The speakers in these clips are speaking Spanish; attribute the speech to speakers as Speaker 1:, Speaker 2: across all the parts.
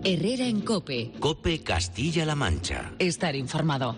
Speaker 1: Herrera en COPE.
Speaker 2: COPE Castilla-La Mancha.
Speaker 1: Estar informado.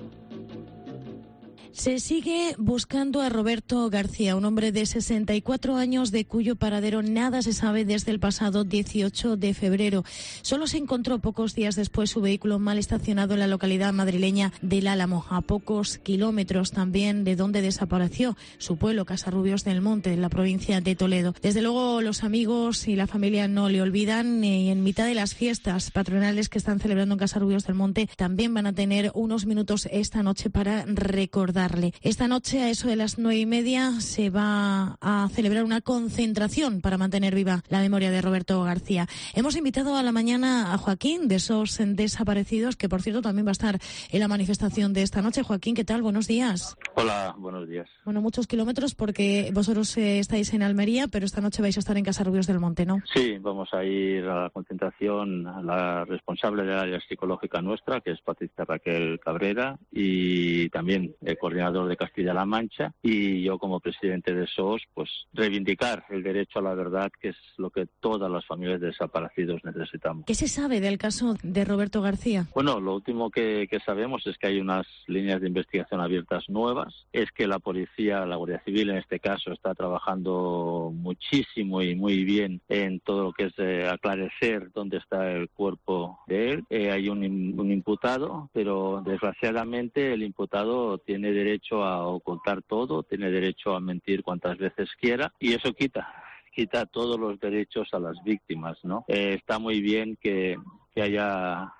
Speaker 3: Se sigue buscando a Roberto García, un hombre de 64 años de cuyo paradero nada se sabe desde el pasado 18 de febrero. Solo se encontró pocos días después su vehículo mal estacionado en la localidad madrileña del Álamo, a pocos kilómetros también de donde desapareció su pueblo, Casarrubios del Monte, en la provincia de Toledo. Desde luego los amigos y la familia no le olvidan, y en mitad de las fiestas patronales que están celebrando en Casarrubios del Monte también van a tener unos minutos esta noche para recordar. Esta noche, a eso de las 9:30, se va a celebrar una concentración para mantener viva la memoria de Roberto García. Hemos invitado a la mañana a Joaquín, de esos desaparecidos, que por cierto también va a estar en la manifestación de esta noche. Joaquín, ¿qué tal? Buenos días.
Speaker 4: Hola, buenos días.
Speaker 3: Bueno, muchos kilómetros porque vosotros estáis en Almería, pero esta noche vais a estar en Casarrubios del Monte, ¿no?
Speaker 4: Sí, vamos a ir a la concentración a la responsable del área psicológica nuestra, que es Patricia Raquel Cabrera, y también el coordinador de Castilla-La Mancha, y yo como presidente de SOS, pues reivindicar el derecho a la verdad, que es lo que todas las familias de desaparecidos necesitamos.
Speaker 3: ¿Qué se sabe del caso de Roberto García?
Speaker 4: Bueno, lo último que sabemos es que hay unas líneas de investigación abiertas nuevas, es que la policía, la Guardia Civil en este caso, está trabajando muchísimo y muy bien en todo lo que es aclarecer dónde está el cuerpo de él. Hay un imputado, pero desgraciadamente el imputado tiene derecho a ocultar todo, tiene derecho a mentir cuantas veces quiera, y eso quita todos los derechos a las víctimas, ¿no? Está muy bien que haya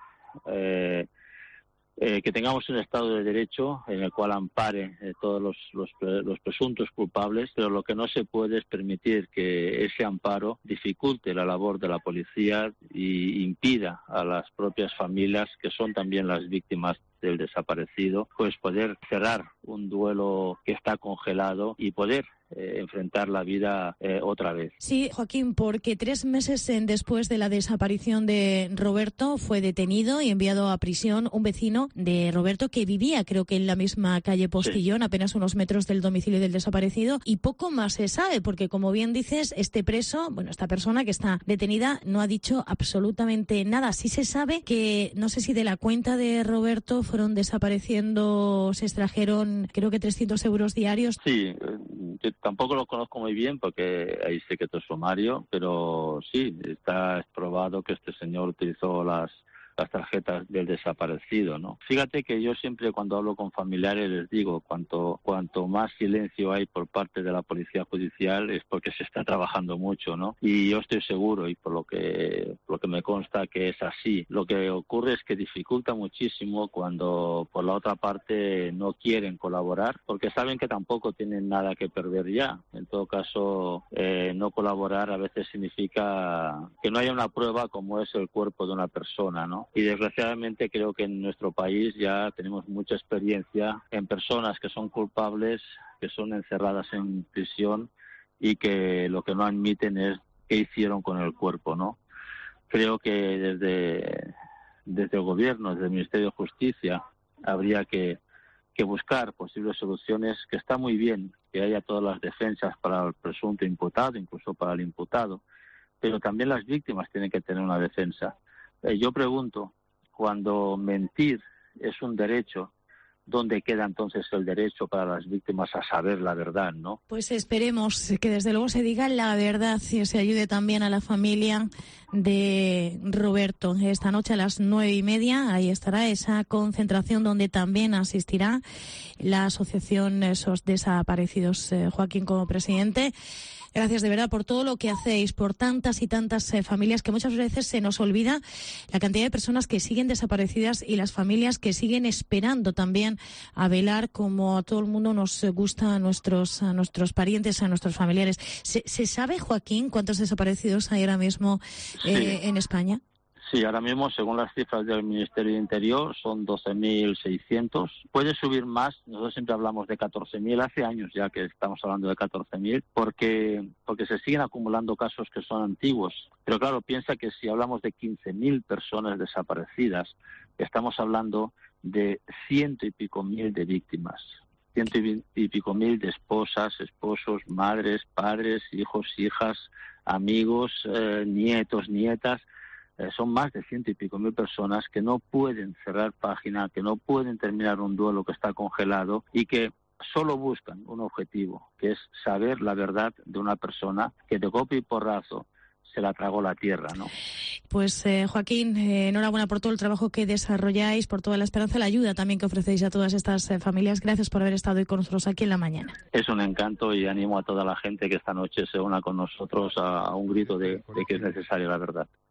Speaker 4: que tengamos un Estado de Derecho en el cual ampare todos los presuntos culpables, pero lo que no se puede es permitir que ese amparo dificulte la labor de la policía y impida a las propias familias, que son también las víctimas del desaparecido, pues poder cerrar un duelo que está congelado y poder enfrentar la vida otra vez.
Speaker 3: Sí, Joaquín, porque 3 meses después de la desaparición de Roberto fue detenido y enviado a prisión un vecino de Roberto que vivía, creo que en la misma calle Postillón, sí, apenas unos metros del domicilio del desaparecido, y poco más se sabe, porque como bien dices, este preso, bueno, esta persona que está detenida no ha dicho absolutamente nada. Sí se sabe que, no sé si de la cuenta de Roberto fueron desapareciendo, se extrajeron creo que 300 euros diarios.
Speaker 4: Sí, yo tampoco lo conozco muy bien porque hay secreto sumario, pero sí, está probado que este señor utilizó las tarjetas del desaparecido, ¿no? Fíjate que yo siempre cuando hablo con familiares les digo, cuanto más silencio hay por parte de la policía judicial es porque se está trabajando mucho, ¿no? Y yo estoy seguro, y por lo que me consta, que es así. Lo que ocurre es que dificulta muchísimo cuando por la otra parte no quieren colaborar, porque saben que tampoco tienen nada que perder ya. En todo caso, no colaborar a veces significa que no haya una prueba como es el cuerpo de una persona, ¿no? Y desgraciadamente creo que en nuestro país ya tenemos mucha experiencia en personas que son culpables, que son encerradas en prisión y que lo que no admiten es qué hicieron con el cuerpo, ¿no? Creo que desde el gobierno, desde el Ministerio de Justicia, habría que buscar posibles soluciones, que está muy bien que haya todas las defensas para el presunto imputado, incluso para el imputado, pero también las víctimas tienen que tener una defensa. Yo pregunto, cuando mentir es un derecho, ¿dónde queda entonces el derecho para las víctimas a saber la verdad, no?
Speaker 3: Pues esperemos que desde luego se diga la verdad y se ayude también a la familia de Roberto. Esta noche a las 9:30 ahí estará esa concentración donde también asistirá la asociación Esos Desaparecidos. Joaquín, como presidente, gracias de verdad por todo lo que hacéis, por tantas y tantas familias, que muchas veces se nos olvida la cantidad de personas que siguen desaparecidas y las familias que siguen esperando también a velar, como a todo el mundo nos gusta, a nuestros parientes, a nuestros familiares. ¿Se sabe, Joaquín, cuántos desaparecidos hay ahora mismo en España?
Speaker 4: Sí, ahora mismo, según las cifras del Ministerio de Interior, son 12.600. Puede subir más. Nosotros siempre hablamos de 14.000. Hace años ya que estamos hablando de 14.000, porque se siguen acumulando casos que son antiguos. Pero claro, piensa que si hablamos de 15.000 personas desaparecidas, estamos hablando de 100 y pico mil de víctimas. 100 y pico mil de esposas, esposos, madres, padres, hijos, hijas, amigos, nietos, nietas. son más de 100 y pico mil personas que no pueden cerrar página, que no pueden terminar un duelo que está congelado y que solo buscan un objetivo, que es saber la verdad de una persona que de golpe y porrazo se la tragó la tierra, ¿no?
Speaker 3: Pues Joaquín, enhorabuena por todo el trabajo que desarrolláis, por toda la esperanza y la ayuda también que ofrecéis a todas estas familias. Gracias por haber estado hoy con nosotros aquí en la mañana.
Speaker 4: Es un encanto y animo a toda la gente que esta noche se una con nosotros a un grito de que es necesaria la verdad.